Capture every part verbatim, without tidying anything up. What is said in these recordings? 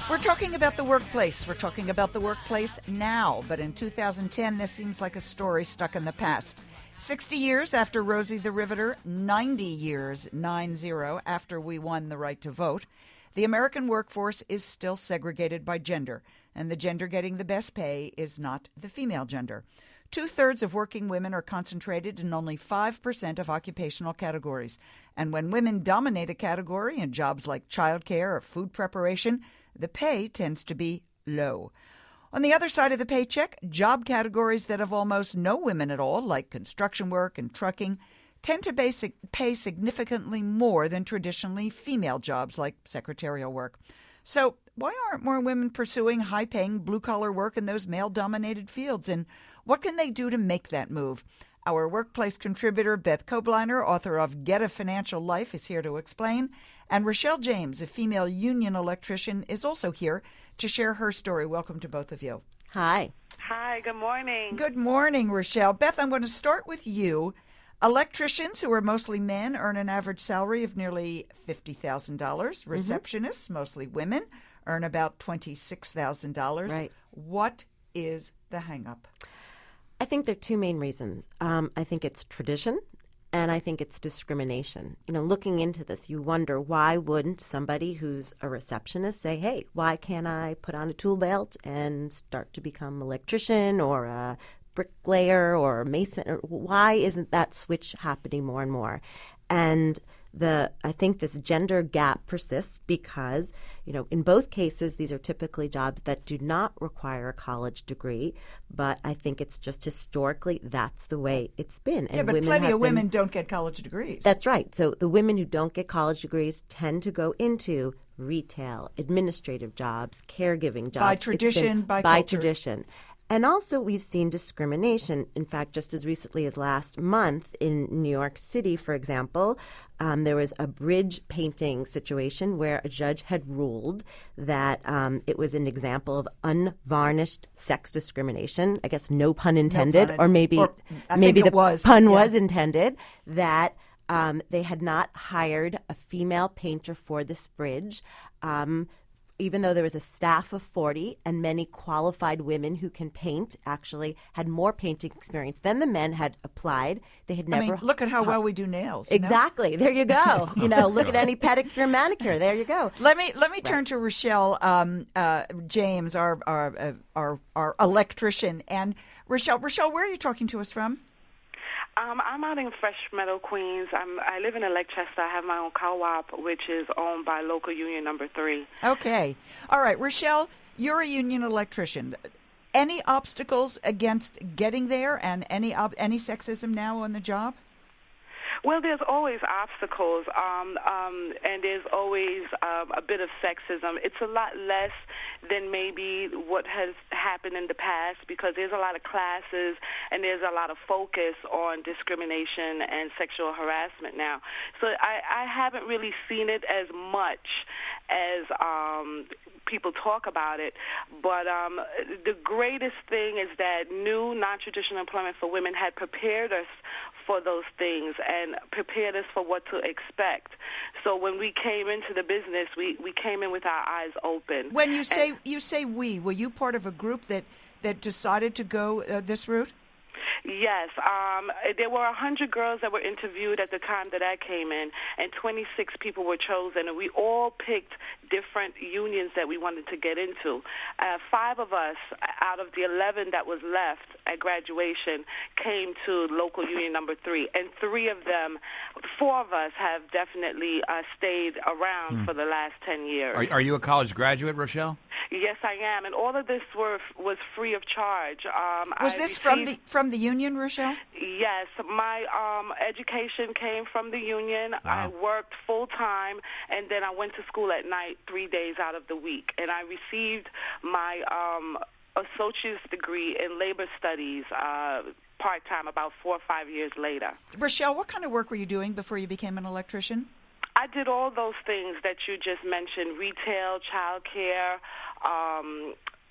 We're talking about the workplace. We're talking about the workplace now. But in two thousand ten, this seems like a story stuck in the past. sixty years after Rosie the Riveter, ninety years, nine zero, after we won the right to vote, the American workforce is still segregated by gender. And the gender getting the best pay is not the female gender. Two-thirds of working women are concentrated in only five percent of occupational categories. And when women dominate a category in jobs like childcare or food preparation, the pay tends to be low. On the other side of the paycheck, job categories that have almost no women at all, like construction work and trucking, tend to basic, pay significantly more than traditionally female jobs like secretarial work. So why aren't more women pursuing high-paying blue-collar work in those male-dominated fields? And what can they do to make that move? Our workplace contributor, Beth Kobliner, author of Get a Financial Life, is here to explain. And Rochelle James, a female union electrician, is also here to share her story. Welcome to both of you. Hi. Hi, good morning. Good morning, Rochelle. Beth, I'm going to start with you. Electricians, who are mostly men, earn an average salary of nearly fifty thousand dollars. Receptionists, mm-hmm. mostly women, earn about twenty-six thousand dollars. Right. What is the hang-up? I think there are two main reasons. Um, I think it's tradition, and I think it's discrimination. You know, looking into this, you wonder, why wouldn't somebody who's a receptionist say, hey, why can't I put on a tool belt and start to become an electrician or a bricklayer or a mason? Or why isn't that switch happening more and more? And the I think this gender gap persists because, you know, in both cases, these are typically jobs that do not require a college degree. But I think it's just historically that's the way it's been. And yeah, but women plenty have of women been, don't get college degrees. That's right. So the women who don't get college degrees tend to go into retail, administrative jobs, caregiving jobs. By tradition, by by culture. tradition. And also we've seen discrimination. In fact, just as recently as last month in New York City, for example, um, there was a bridge painting situation where a judge had ruled that um, it was an example of unvarnished sex discrimination. I guess no pun intended, no pun, or maybe or I maybe think the it was. pun yeah. was intended, that um, they had not hired a female painter for this bridge. Um, even though there was a staff of forty and many qualified women who can paint, actually had more painting experience than the men had applied. They had never. I mean, look at how well we do nails. you know? Exactly. There you go. You know, look at any pedicure, manicure. There you go. Let me let me turn to Rochelle um, uh, James, our our, uh, our our electrician. And Rochelle, Rochelle, where are you talking to us from? Um, I'm out in Fresh Meadow, Queens. I'm, I live in Electresta. I have my own co-op, which is owned by local union number three. Okay. All right. Rochelle, you're a union electrician. Any obstacles against getting there, and any ob- any sexism now on the job? Well, there's always obstacles, um, um, and there's always um, a bit of sexism. It's a lot less than maybe what has happened in the past because there's a lot of classes and there's a lot of focus on discrimination and sexual harassment now. So I, I haven't really seen it as much as um, people talk about it. But um, the greatest thing is that new non-traditional employment for women had prepared us for those things and prepared us for what to expect. So when we came into the business, we, we came in with our eyes open. When you say and, you say we, were you part of a group that, that decided to go uh, this route? Yes. Um, there were one hundred girls that were interviewed at the time that I came in, and twenty-six people were chosen, and we all picked different unions that we wanted to get into. Uh, five of us out of the eleven that was left at graduation came to local union number three, and three of them, four of us have definitely uh, stayed around hmm. for the last ten years. Are, are you a college graduate, Rochelle? Yes, I am, and all of this were was free of charge. Um, was I this received, from the from the union, Rochelle? Yes, my um, education came from the union. Wow. I worked full time, and then I went to school at night three days out of the week, and I received my um, associate's degree in labor studies uh, part time about four or five years later. Rochelle, what kind of work were you doing before you became an electrician? I did all those things that you just mentioned: retail, childcare, um,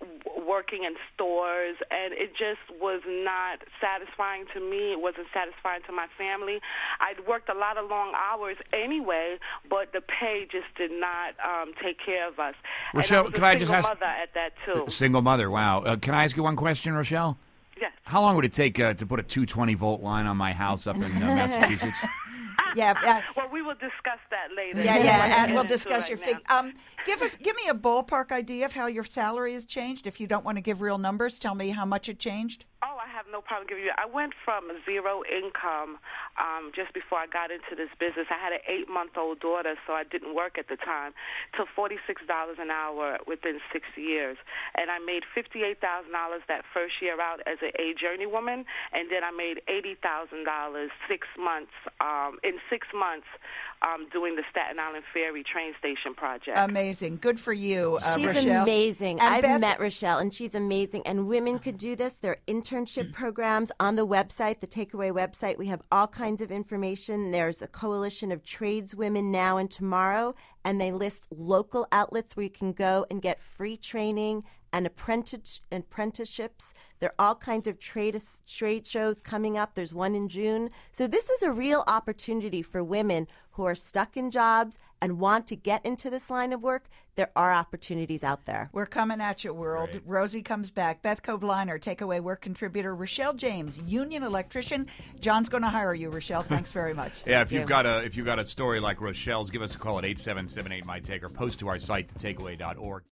working in stores, and it just was not satisfying to me. It wasn't satisfying to my family. I'd worked a lot of long hours anyway, but the pay just did not um, take care of us. Rochelle, and I was can a I just single ask? mother at that too. Single mother, wow. Uh, can I ask you one question, Rochelle? Yes. How long would it take uh, to put a two twenty volt line on my house up in uh, Massachusetts? Yeah, yeah. Well, we will discuss that later. Yeah, We yeah, won't and get we'll into discuss it your right fig. now. Um, give us, give me a ballpark idea of how your salary has changed. If you don't want to give real numbers, tell me how much it changed. Oh, I have no problem giving you. I went from zero income um, just before I got into this business. I had an eight-month-old daughter, so I didn't work at the time, to forty-six dollars an hour within six years. And I made fifty-eight thousand dollars that first year out as a, a journeywoman, and then I made eighty thousand dollars six months um, in six months um, doing the Staten Island Ferry train station project. Amazing. Good for you, uh, She's Rochelle. amazing. And I've Beth- met Rochelle, and she's amazing. And women could do this. There are internship programs on the website, the Takeaway website. We have all kinds of information. There's a coalition of tradeswomen now and tomorrow, and they list local outlets where you can go and get free training and apprentice, apprenticeships. There are all kinds of trade, trade shows coming up. There's one in June. So this is a real opportunity for women who are stuck in jobs and want to get into this line of work. There are opportunities out there. We're coming at you, world. Great. Rosie comes back. Beth Kobliner, Takeaway Work contributor. Rochelle James, union electrician. John's going to hire you, Rochelle. Thanks very much. Yeah, if you've got a if you've got a story like Rochelle's, give us a call at eight seven seven eight my take or post to our site, the takeaway dot org.